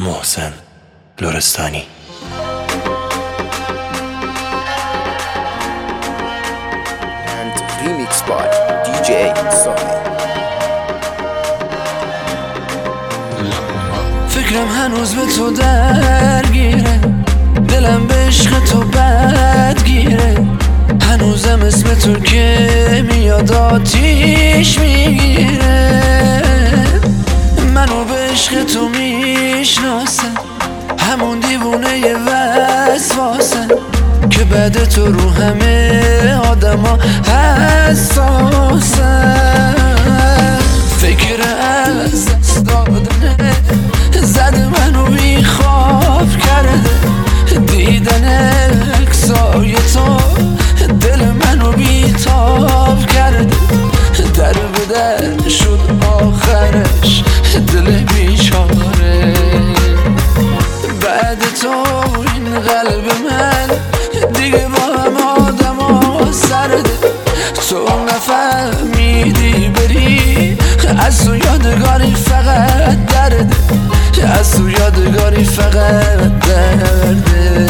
محسن لرستانی. And remix by DJ Sohe. فکرم هنوز به تو درگیره، دلم به عشق تو بدگیره، هنوزم اسم تو که میاد آتیش میگیره. منو به عشق تو میشناسن، همون دیوونه ی وسواسن که بعد تو رو همه آدما حساسن. فکر از دست دادنه زده منو بی خواب کرده، دیدن عکسای تو دل منو بی تاب کرده. در به در شد آخرش دل بیچاره، بعد تو این قلب من دیگه با هم آدم ها سرده. تو نفهمیدی بری، از تو یادگاری فقط درده، از تو یادگاری فقط درده.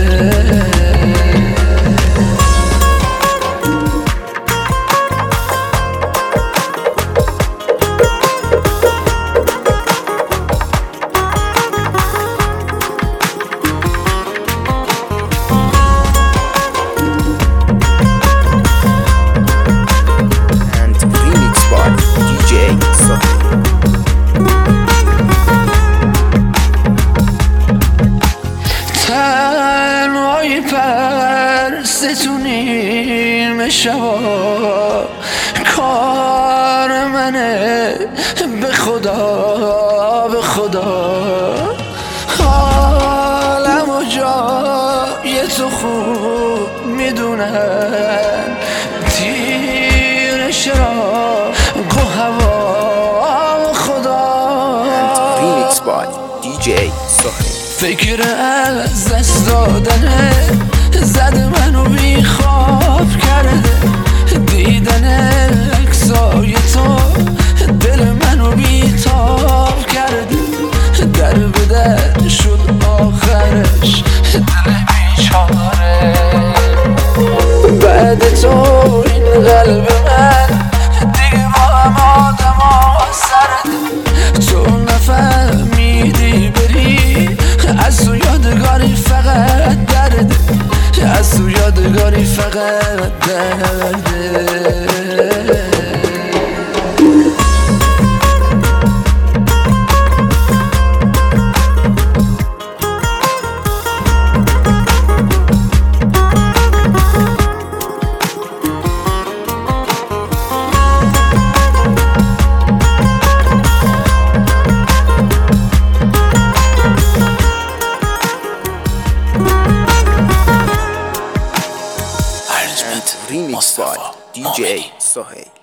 تنهایی پرستونیم شبا، کار منه به خدا به خدا. حالم و جای تو خوب میدونن، تیر شراق و هوا خدا. Remix by DJ Sohe. فکر از دست دادنه زده منو بی خواب کرده، دیدن عکسای تو دل منو بی تاب کرده. در به در شد آخرش دل بیچاره، بعد تو این قلب من دیگه با هم آدم ها سرده. تو نفهمیدی بری، از تو یادگاری فقط درده، از تو یادگاری فقط درده. Remix by DJ Sohe.